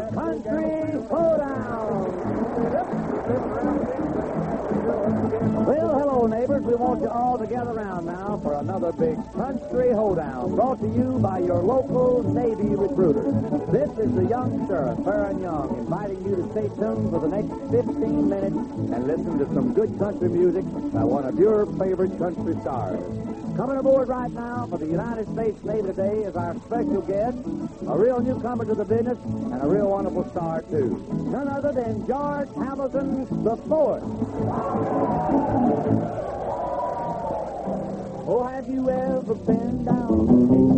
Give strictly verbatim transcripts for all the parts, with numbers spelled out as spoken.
Country Showdown. Well, hello, neighbors. We want you all to gather around now for another big Country Hoedown, brought to you by your local Navy recruiter. This is the young sheriff, Farron Young, inviting you to stay tuned for the next fifteen minutes and listen to some good country music by one of your favorite country stars. Coming aboard right now for the United States Navy today is our special guest, a real newcomer to the business and a real wonderful star, too. None other than George Hamilton the Fourth. Oh, have you ever been down?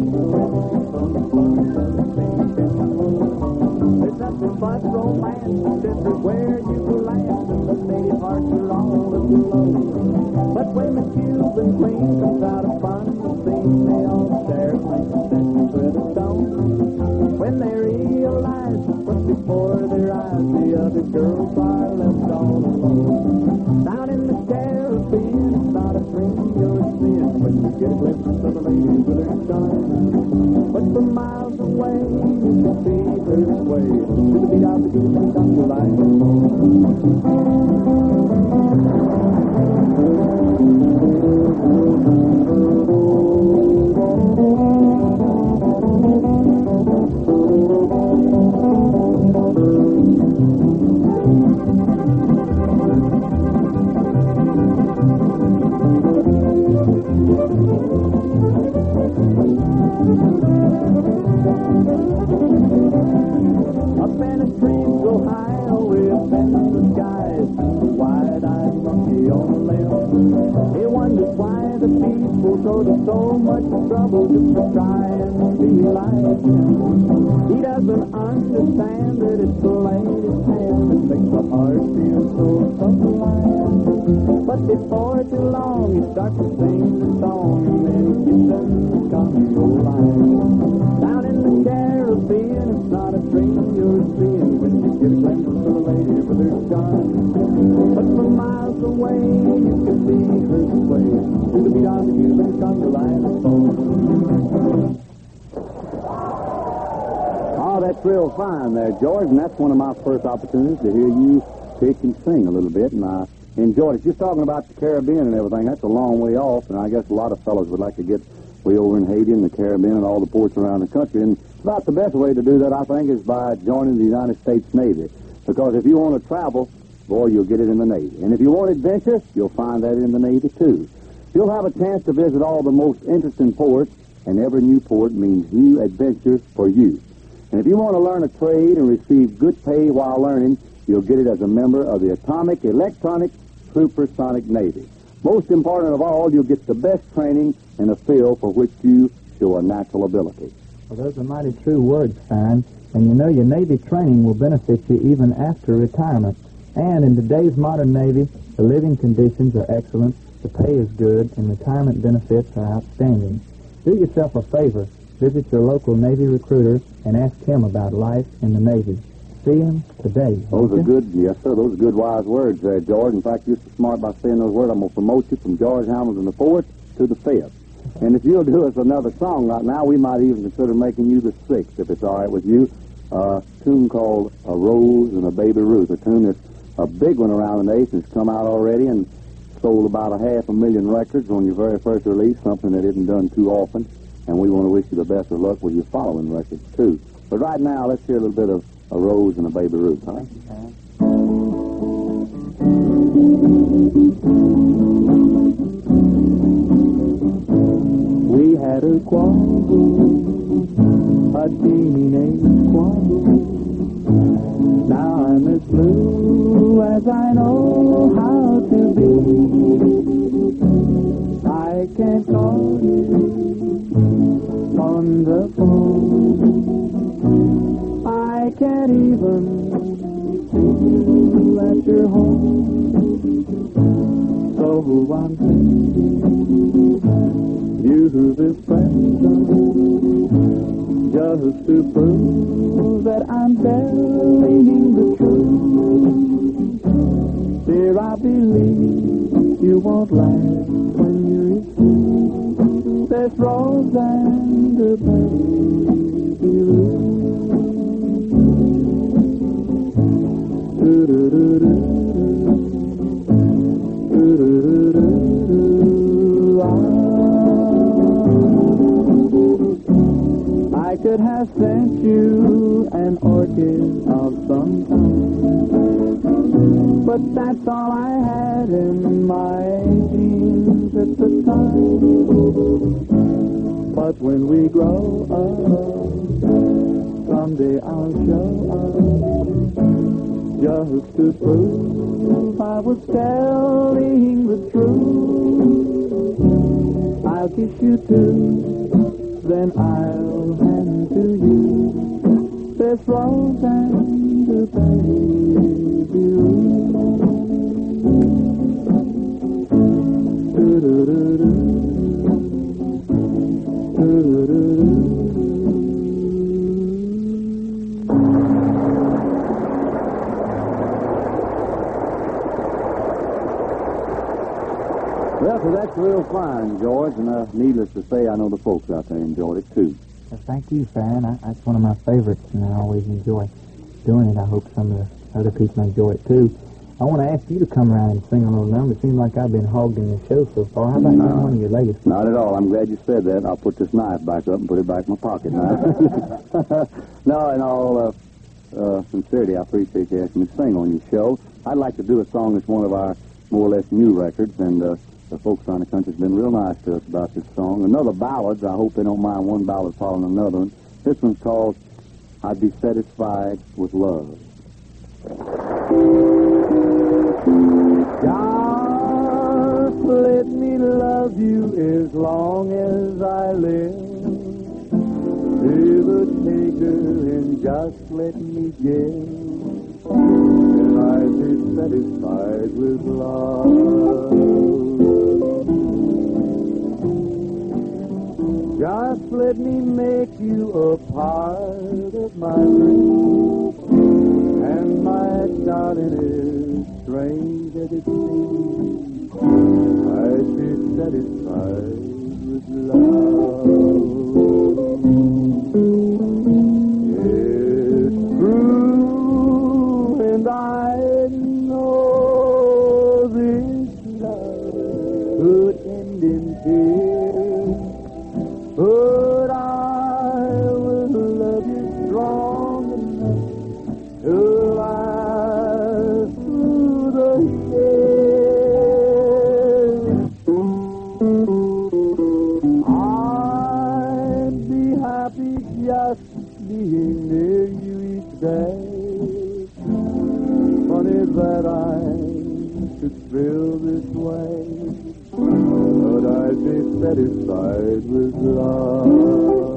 There's nothing but romance everywhere you land, and the native hearts are all aglow. But when the Cuban queen comes out of fun, scene, they all stare like a statue to the stone. When they realize what's before their eyes, the other girls are left all alone. Down in the Caribbean, it's not a dream you're seeing when you get a glimpse of a lady with her shine. But from miles away, you can see her sway to the beat of the Cuban conga line. So much trouble just to try and be like him. He doesn't understand that it's the lady's hand that makes the heart feel so sublime. But before too long, he starts to sing the song, and then he gets in the conga line. Down in the Caribbean, it's not a dream you're seeing when you get a glimpse of a lady with her charm. But from miles away, you can see her sway to the beat of the Cuban conga line. Oh, that's real fine there, George, and that's one of my first opportunities to hear you pick and sing a little bit, and I enjoyed it. Just talking about the Caribbean and everything, that's a long way off, and I guess a lot of fellows would like to get way over in Haiti and the Caribbean and all the ports around the country, and about the best way to do that, I think, is by joining the United States Navy, because if you want to travel, boy, you'll get it in the Navy. And if you want adventure, you'll find that in the Navy, too. You'll have a chance to visit all the most interesting ports, and every new port means new adventures for you. And if you want to learn a trade and receive good pay while learning, you'll get it as a member of the Atomic Electronic Supersonic Navy. Most important of all, you'll get the best training in a field for which you show a natural ability. Well, those are mighty true words, Farron. And you know your Navy training will benefit you even after retirement. And in today's modern Navy, the living conditions are excellent, the pay is good, and retirement benefits are outstanding. Do yourself a favor. Visit your local Navy recruiter and ask him about life in the Navy. See him today. Those are good, yes, sir. Those are good, wise words there, George. In fact, you're so smart by saying those words. I'm going to promote you from George Hamilton the Fourth to the Fifth. And if you'll do us another song right now, we might even consider making you the Sixth, if it's all right with you. Uh, a tune called A Rose and a Baby Ruth, a tune that's a big one around the nation. It's come out already and sold about a half a million records on your very first release, something that isn't done too often. And we want to wish you the best of luck with your following records, too. But right now, let's hear a little bit of A Rose and a Baby Ruth, huh? We had a quarrel, a teenage quarrel. Now I'm as blue as I know how to be. I can't call you on the phone. I can't even see you at your home. So I'm sending you this present just to prove that I'm telling the truth. Dear, I believe you won't laugh when you receive this rose and a baby Ruth. you an orchid of some kind. But that's all I had in my dreams at the time. But when we grow up, someday I'll show up, just to prove I was telling the truth. I'll kiss you too, then I'll hand to you this rose and the baby root. Do-do-do-do. Do-do-do-do. Well, so that's real fine, George, and uh, needless to say, I know the folks out there enjoyed it, too. Well, thank you, Farron. I, that's one of my favorites, and I always enjoy doing it. I hope some of the other people enjoy it, too. I want to ask you to come around and sing a little number. It seems like I've been hogging the show so far. How about No. doing one of your latest? Not at all. I'm glad you said that. I'll put this knife back up and put it back in my pocket now. No, in all uh, uh, sincerity, I appreciate you asking me to sing on your show. I'd like to do a song that's one of our more or less new records, and uh, the folks around the country have been real nice to us about this song. Another ballad. I hope they don't mind one ballad following another one. This one's called I'd Be Satisfied with Love. Just let me love you as long as I live. Give a taker and just let me give. And I'd be satisfied with love. Just let me make you a part of my dream. And my darling is strange as it seems, I'd be satisfied with love. It's true, and I know this love could end in tears, but I will love you strong enough to last through the years. I'd be happy just being near you each day. Funny that I should feel this way, but I'd be satisfied with love.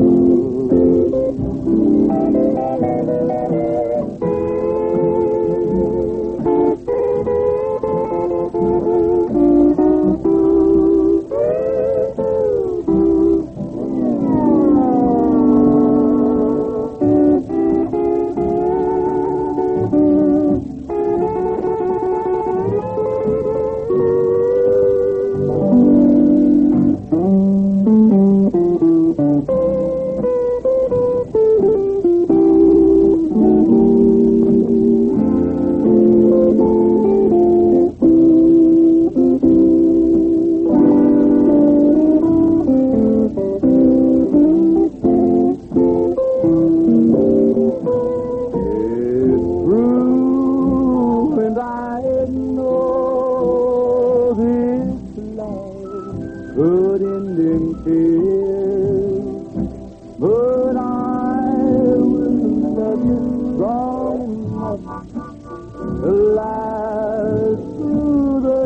Could end in tears, but I will love you strong enough to last through the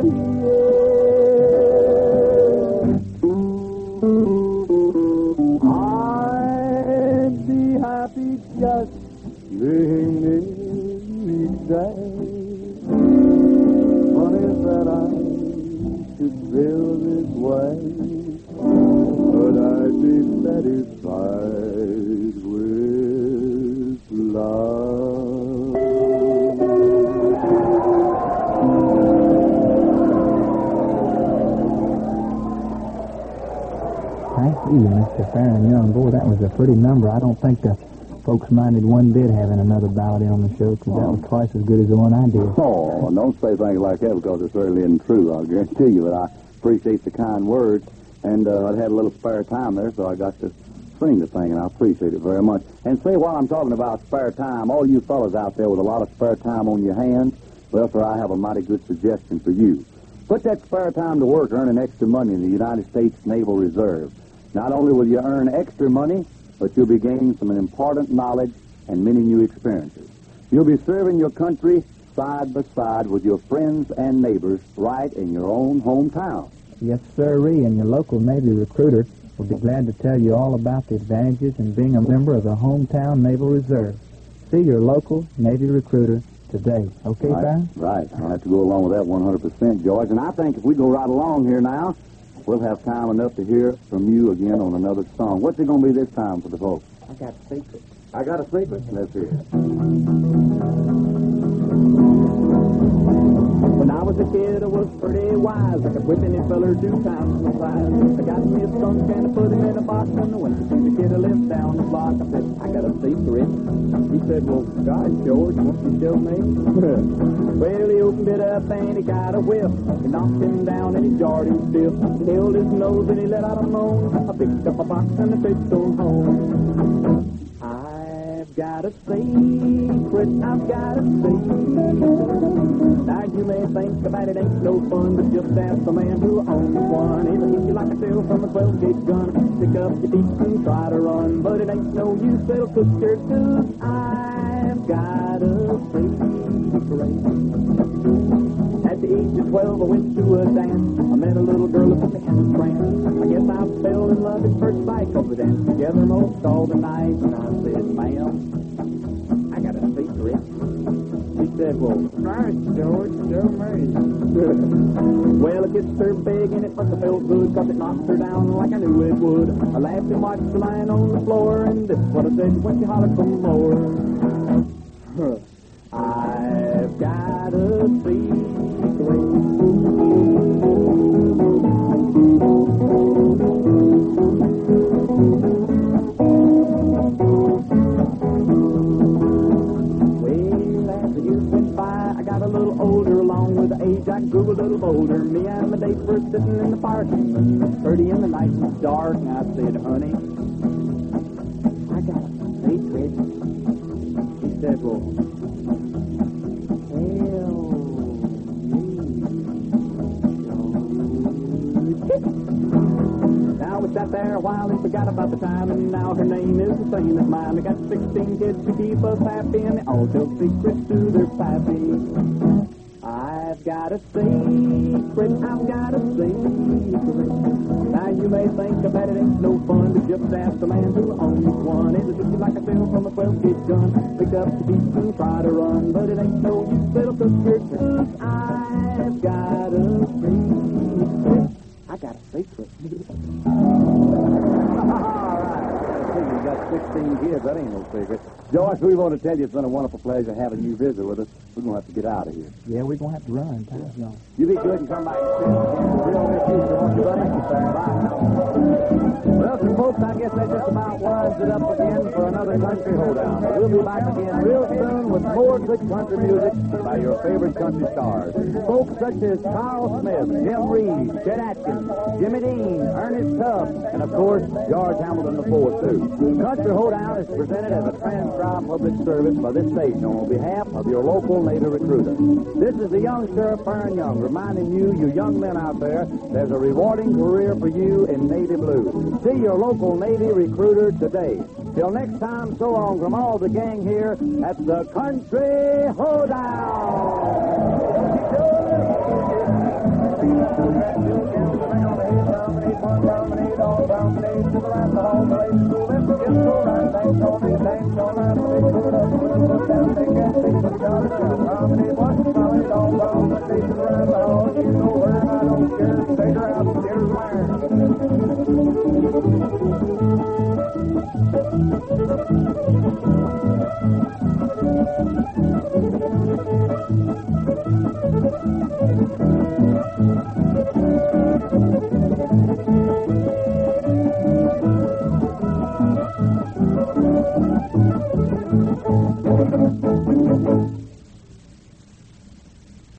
years. I'd be happy just being near you each day. Funny that I should feel this way, but I'd be satisfied with love. Thank you, Mister Farron Young. Boy, that was a pretty number. I don't think the folks minded one bit having another ballad on the show, because that was twice as good as the one I did. Oh, don't say things like that, because it certainly isn't true, I'll guarantee you. But I appreciate the kind words, and uh, I had a little spare time there, so I got to sing the thing, and I appreciate it very much. And say, while I'm talking about spare time, all you fellas out there with a lot of spare time on your hands, well, sir, I have a mighty good suggestion for you. Put that spare time to work earning extra money in the United States Naval Reserve. Not only will you earn extra money, but you'll be gaining some important knowledge and many new experiences. You'll be serving your country side by side with your friends and neighbors right in your own hometown. Yes, sirree, and your local Navy recruiter will be glad to tell you all about the advantages in being a member of the Hometown Naval Reserve. See your local Navy recruiter today. Okay, right, Fine? Right. I'll have to go along with that one hundred percent, George. And I think if we go right along here now, we'll have time enough to hear from you again on another song. What's it going to be this time for the folks? I got a secret. I got a secret. Let's hear it. When I was a kid, I was pretty wise. I could whip any feller two times my size. I got me a skunk and I put him in a box. And I went to see the kid who lived down the block. I said, I got a secret. He said, well, God, George, won't you show me? Well, he opened it up and he got a whip. He knocked him down and he jarred him stiff. He held his nose and he let out a moan. I picked up a box and I fetched on home. I've got a secret, I've got a secret. Now you may think about it ain't no fun, but just ask the man who owns one. It'll hit you like a shell from a twelve gauge gun. Pick up your feet and try to run, but it ain't no use, it'll cook your tooth. I've got a secret. At the age of twelve, I went to a dance. I met a little girl who put me in a trance. I guess I fell in love at first sight, 'cause we danced together most all the night. And I said, ma'am, I got a secret. She said, well, first, George, show me. Well, I kissed her big and it must have felt good, 'cause it knocked her down like I knew it would. I laughed and watched her lying on the floor, and this is what I said when she hollered for more. I've got a secret. I grew a little bolder. Me and my dates were sitting in the park, and it was pretty and the night was dark. And I said, honey, I got a secret. She said, well, now we sat there a while and forgot about the time, and now her name is the same as mine. I got sixteen kids to keep us happy, and they all tell secrets to their pappy. I've got a secret, I've got a secret. Now you may think about it ain't no fun, but just ask the man who owns one. It'll hit you like a shell from a twelve gauge gun. Pick up the beat and try to run, but it ain't no use, it'll cook your tooth. I've got a secret. I got a secret. You got sixteen kids. That ain't no secret. George, we want to tell you it's been a wonderful pleasure having you visit with us. We're going to have to get out of here. Yeah, we're going to have to run. Time's gone. You be good and come back and see us again. We'll miss you, George. Thank you, sir. Bye. Well, some folks, I guess that just about winds it up again for another country hoedown. We'll be back again real soon with more good country music by your favorite country stars. Folks such as Carl Smith, Jim Reed, Chet Atkins, Jimmy Dean, Ernest Tubb, and of course, George Hamilton the fourth, too. Country Hoedown is presented as a transcribed public service by this station on behalf of your local Navy recruiter. This is the young Sheriff Fern Young reminding you, you young men out there, there's a rewarding career for you in Navy Blue. See your local Navy recruiter today. Till next time, so long from all the gang here at the Country Hoedown. Thank you.